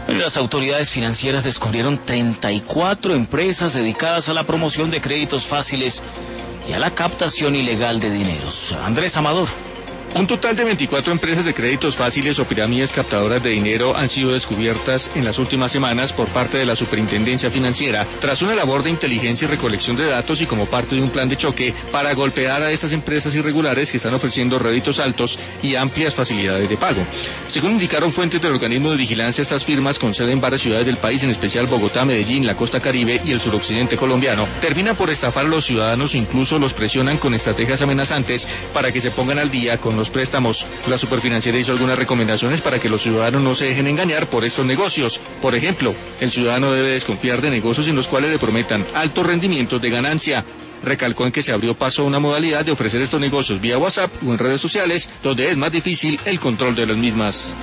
Las autoridades financieras descubrieron 34 empresas dedicadas a la promoción de créditos fáciles y a la captación ilegal de dineros. Andrés Amador. Un total de 24 empresas de créditos fáciles o pirámides captadoras de dinero han sido descubiertas en las últimas semanas por parte de la Superintendencia Financiera, tras una labor de inteligencia y recolección de datos y como parte de un plan de choque para golpear a estas empresas irregulares que están ofreciendo réditos altos y amplias facilidades de pago. Según indicaron fuentes del organismo de vigilancia, estas firmas con sede en varias ciudades del país, en especial Bogotá, Medellín, la costa Caribe y el suroccidente colombiano, terminan por estafar a los ciudadanos e incluso los presionan con estrategias amenazantes para que se pongan al día con los préstamos. La Superfinanciera hizo algunas recomendaciones para que los ciudadanos no se dejen engañar por estos negocios. Por ejemplo, el ciudadano debe desconfiar de negocios en los cuales le prometan altos rendimientos de ganancia. Recalcó en que se abrió paso a una modalidad de ofrecer estos negocios vía WhatsApp o en redes sociales, donde es más difícil el control de las mismas.